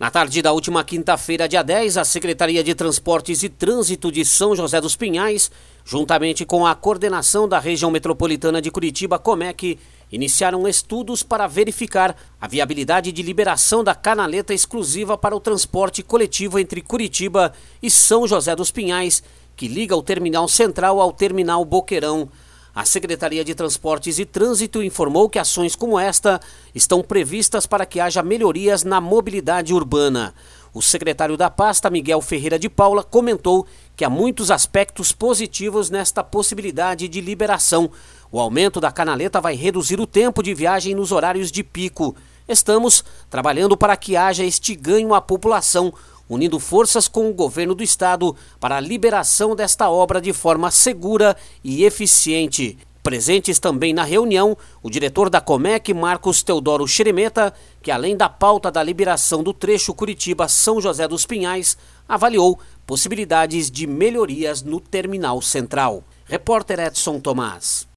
Na tarde da última quinta-feira, dia 10, a Secretaria de Transportes e Trânsito de São José dos Pinhais, juntamente com a coordenação da região metropolitana de Curitiba, Comec, iniciaram estudos para verificar a viabilidade de liberação da canaleta exclusiva para o transporte coletivo entre Curitiba e São José dos Pinhais, que liga o Terminal Central ao Terminal Boqueirão. A Secretaria de Transportes e Trânsito informou que ações como esta estão previstas para que haja melhorias na mobilidade urbana. O secretário da pasta, Miguel Ferreira de Paula, comentou que há muitos aspectos positivos nesta possibilidade de liberação. O aumento da canaleta vai reduzir o tempo de viagem nos horários de pico. Estamos trabalhando para que haja este ganho à população, unindo forças com o governo do estado para a liberação desta obra de forma segura e eficiente. Presentes também na reunião, o diretor da Comec, Marcos Teodoro Xeremeta, que além da pauta da liberação do trecho Curitiba-São José dos Pinhais, avaliou possibilidades de melhorias no Terminal Central. Repórter Edson Tomás.